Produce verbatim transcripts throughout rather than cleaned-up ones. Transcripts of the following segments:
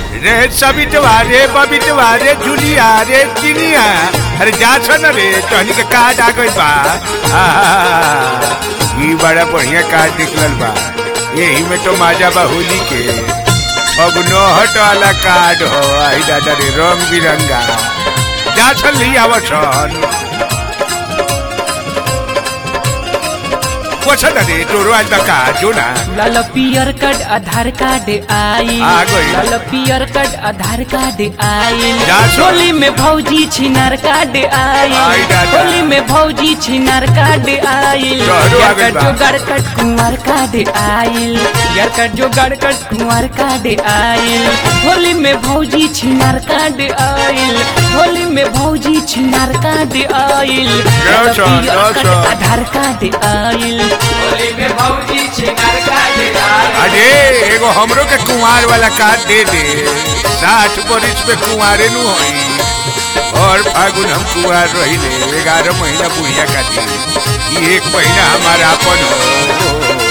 रे सबितवा रे बबितवा रे जुलिया रे चिनिया अरे जा छ न रे तहनी के कार्ड आ गइल बा ई बड़ा बढ़िया कार्ड निकलल बा यही में तो माजा बा होली के अब नोहट वाला कार्ड हो आई दादा रे रंग बिरंगा जा छ ली आवछन वचन रे तोरो आज का जो ना लाल पियर कार्ड आधार कार्ड आई आ गई लाल पियर कार्ड आधार कार्ड आई जा सो। होली में भौजी छिनार कार्ड आई आई दादा। होली में भौजी छिनार कार्ड आई तोहरो आ यार गइल कार्ड बा। जो गाड़ कार्ड कुंवर कार्ड आई यार कार्ड जो गाड़ कार्ड कुंवर कार्ड आई होली में भौजी छिनार कार्ड आई होली में भौजी छिनार कार्ड आई लाल सो, पियर जा कार्ड सो। आधार कार्ड आई होली में भौजी छिनार कार्ड आई अरे एगो हमरो के कुंवार वाला कार्ड दे दे साठ बरिस पे कुंवारे नु होई और फागुन हम कुंवार रहिले ग्यारह महीना बुढ़िया काटी ये एक महीना हमारा अपन हो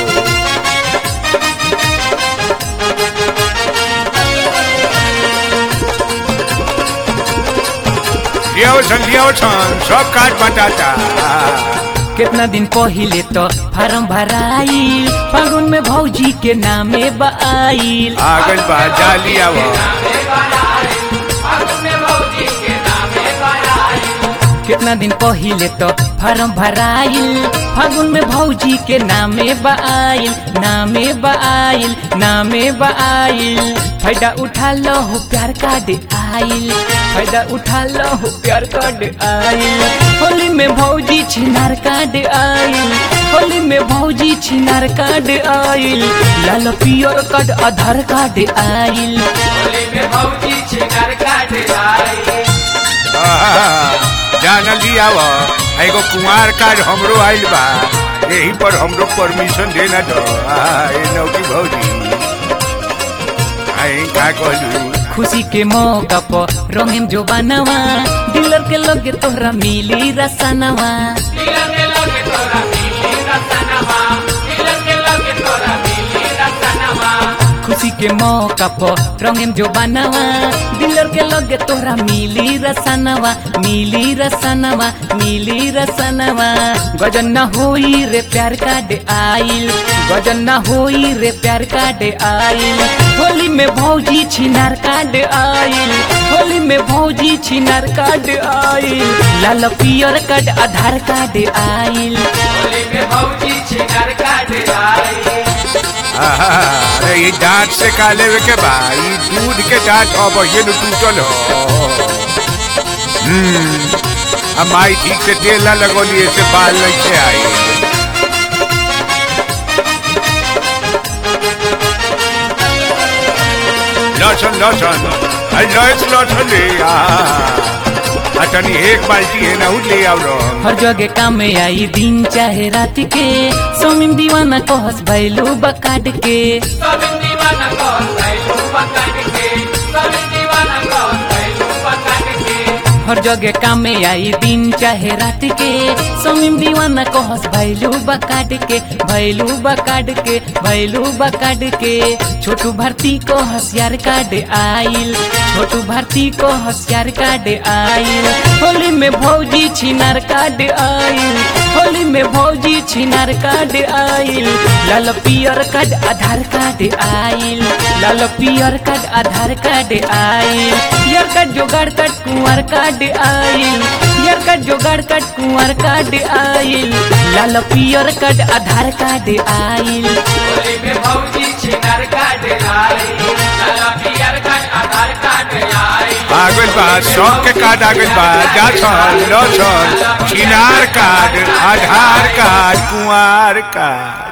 लियाओ सन लियाओ सन सब कार्ड बताता कितना दिन पहिले तो फार्म भराई फागुन में भौजी के नामे बाईल आगल बा जाली आवा कितना दिन पहिले तो फार्म भराइल फागुन में भौजी के नामे बाईल नामे बाईल नामे बाईल फायदा उठा लो हो प्यार कार्ड आइल फायदा उठा लो हो प्यार कार्ड आइल होली में भौजी छिनार कार्ड आइल होली में भौजी छिनार कार्ड आइल लाल पियर कार्ड आधार कार्ड आइल होली में भौजी छिनार कार्ड आइल जाना लियावा एगो कुंवार कार्ड हमरो आइल बा यही पर हमरो परमिशन देना दो ए नौकी भौजी आई का कहलू खुशी के मौका पर रंगेम जो बनवा डीलर के लगे तोहरा मिली रसनवा डीलर के लगे तोहरा मिली रसनवा डीलर के लगे तोहरा मिली रसनवा खुशी के मौका पर रंगेम जो बनवा डीलर के लगे तोहरा मिली रसनवा मिली रसनवा मिली रसनवा गजन न होई रे प्यार कार्ड आइल गजन न होई रे प्यार कार्ड आइल होली में भौजी छिनार कार्ड आइल होली में भौजी छिनार कार्ड आइल लाल पियर कार्ड आधार कार्ड आइल होली में भौजी छिनार कार्ड आइल अरे ये दांत से का लेवे के बा ई दूध के दांत अब ये नु टूटल हो हम्म अब माई ठीक से तेल ना लगोली ऐसे बाल नहीं से आई लसन लसन अरे लस लसन ले आ अतनी एक बाल्टी है ना ले आओ रो हर जगह काम में आई दिन चाहे रात के सोमिम दीवाना को हंस भैलू बकाट के सोमिम दीवाना को हंस भैलू बकाट के सोमिम दीवाना को हंस भैलू बकाट के हर जगह काम में आई दिन चाहे रात के सोमिम दीवाना को हंस भैलू बकाट के भैलू बकाट के भैलू बकाट के छोटू भारती को हसियार कार्ड आइल छोटू भारती को हसियार कार्ड आइल होली में भौजी छिनार कार्ड आइल होली में भौजी छिनार कार्ड आइल लाल पियर कार्ड आधार कार्ड आइल लाल पियर कार्ड आधार कार्ड आइल पियर कार्ड जोगाड़ कार्ड कुंवर कार्ड आइल पियर कार्ड जोगाड़ कार्ड कुंवर कार्ड आइल लाल पियर कार्ड आधार कार्ड आइल होली में भौजी छिनार कार्ड आइल लाल पियर कार्ड आधार कार्ड आइल आगल बा सब के कार्ड आगल बा जा छन लो छन छिनार कार्ड आधार कार्ड कुंवार कार्ड